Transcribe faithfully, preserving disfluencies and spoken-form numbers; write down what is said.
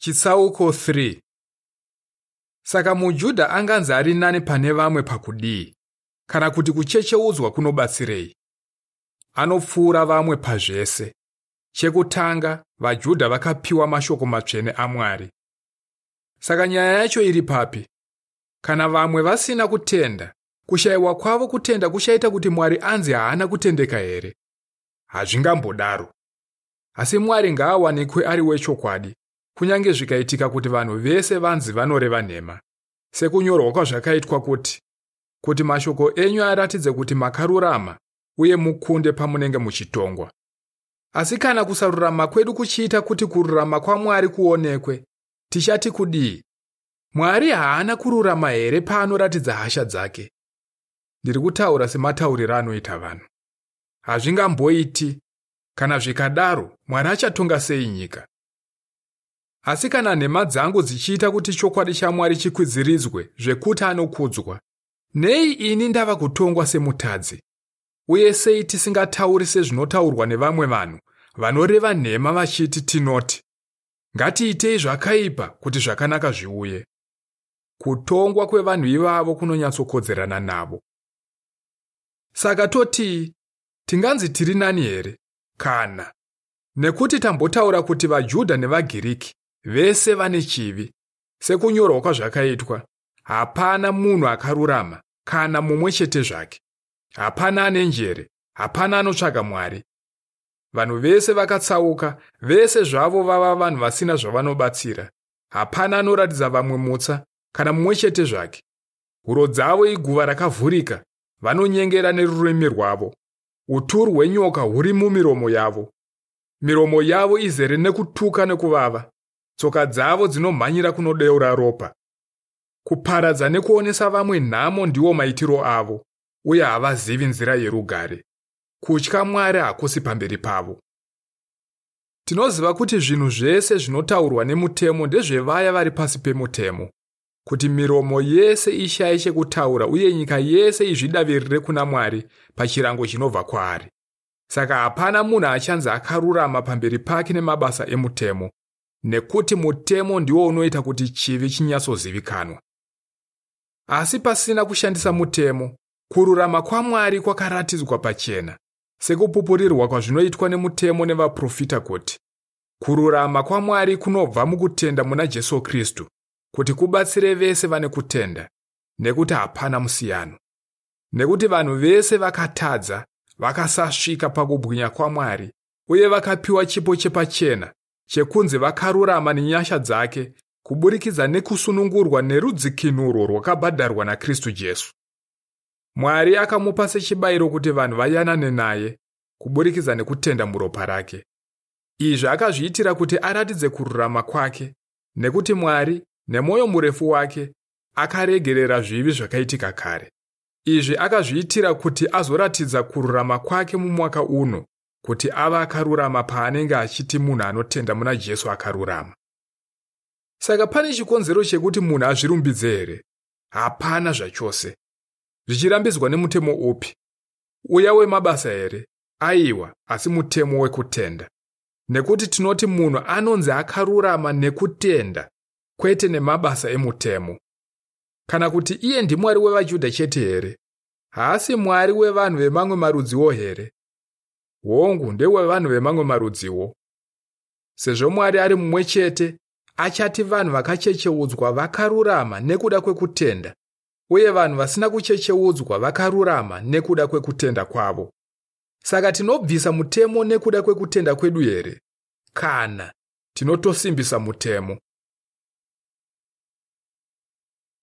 Chitsauko three. Saka muJudha anganzi ari nani pane vamwe pakudii, kana kuti kuchecheudzwa kunobatsirei? Anopfuura vamwe pazvese. Chekutanga, vaJudha vakapiwa mashoko matsvene aMwari. Saka nyaya yacho iri papi? Kana vamwe vasina kutenda, kushayiwa kwavo kutenda kuchaita kuti Mwari anzi haana kutendeka here? Hazvingambodaro. Asi Mwari ngaawanikwe ari wechokwadi, kunyange zvikaitika kuti vanhu vese vanzi vanoreva nhema. Sekunyorwa kwazvakaitwa kuti, kuti mashoko enyu aratidze kuti makarurama uye mukunde pamunenge muchitongwa. Asi kana kusarurama kwedu kuchiita kuti kururama kwaMwari kuonekwe, tichati kudii? Mwari haana kururama here paanoratidza hasha dzake? Ndiri kutaura sematauriro anoita vanhu. Hazvingamboiti. Kana zvikadaro, Mwari achatonga sei nyika? Asi kana nhema dzangu dzichiita kuti chokwadi chaMwari chikwidziridzwe zvekuti anokudzwa, nei ini ndava kutongwa semutadzi? Uye sei tisingatauri sezvinotaurwa nevamwe vanhu vanoreva nhema vachiti tinoti, ngatiitei zvakaipa kuti zvakanaka zviuye? Kutongwa kwevanhu ivavo kunonyatsokodzerana navo. Saka toti, tinganzi tiri nani here? Kana. Nekuti tambotaura kuti vaJudha nevaGiriki vese vane chivi. Sekunyorwa kwazvakaitwa, hapana munhu akarurama, kana mumwe chete zvake. Hapana ane njere, hapana anotsvaka Mwari. Vanhu vese vakatsauka, vese zvavo vava vanhu vasina zvavanobatsira. Hapana anoratidza vamwe mutsa, kana mumwe chete zvake. Huro dzavo iguva rakavhurika, vanonyengera nerurimi rwavo. Uturu hwenyoka huri mumiromo yavo. Miromo yavo izere nekutuka nekuvava. Tsoka dzavo dzinomhanyira kunodeura ropa. Kuparadza nekuonesa vamwe nhamo ndiwo maitiro avo, uye havazivi nzira yerugare. Kutya Mwari hakusi pamberi pavo. Tinoziva kuti zvinhu zvese zvinotaurwa nemutemo ndezvevaya vari pasi pemutemo, kuti miromo yese ishaye chekutaura uye nyika yese izvidavirire kuna Mwari pachirango chinobva kwaari. Saka hapana munhu achanzi akarurama pamberi pake nemabasa emutemo, nekuti mutemo ndiwo unoita kuti chivi chinyatsozivikanwa. Asi pasina kushandisa mutemo, kururama kwaMwari kwakaratidzwa pachena, sekupupurirwa kwazvinoitwa nemutemo nevaprofita kuti, kururama kwaMwari kunobva mukutenda muna Jesu Kristu, kuti kubatsire vese vane kutenda, nekuti hapana musiyano. Nekuti vanhu vese vakatadza, vakasasvika pakubwinya kwaMwari, uye vakapiwa chipo chepachena, chekunzi vakarurama nenyasha dzake, kuburikidza nekusunungurwa nerudzikinuro rwakabhadharwa naKristu Jesu. Mwari akamupa sechibayiro kuti vanhu vayanane naye, kuburikidza nekutenda muropa rake. Izvi akazviitira kuti aratidze kururama kwake, nekuti Mwari, nemwoyo murefu wake, akaregerera zvivi zvakaitika kare. Izvi akazviitira kuti azoratidza kururama kwake mumwaka uno, kuti ava akarurama paanenge achiti munhu anotenda muna Jesu akarurama. Saka pane chikonzero chekuti munhu azvirumbidze here? Hapana zvachose. Zvichirambidzwa nemutemo upi? Uya wemabasa here? Aiwa, asi mutemo wekutenda. Nekuti tinoti munhu anonzi akarurama nekutenda, kwete nemabasa emutemo. Kana kuti iye ndiMwari wevaJudha chete here? Haasi Mwari wevanhu vemamwe marudziwo here? Hongu, ndewevanhu vemamwe marudziwo. Sezvo Mwari ari mumwe chete, achati vanhu vakachecheudzwa vakarurama nekuda kwekutenda, uye vanhu vasina kuchecheudzwa vakarurama nekuda kwekutenda kwavo. Saka tinobvisa mutemo nekuda kwekutenda kwedu here? Kana, tinotosimbisa mutemo.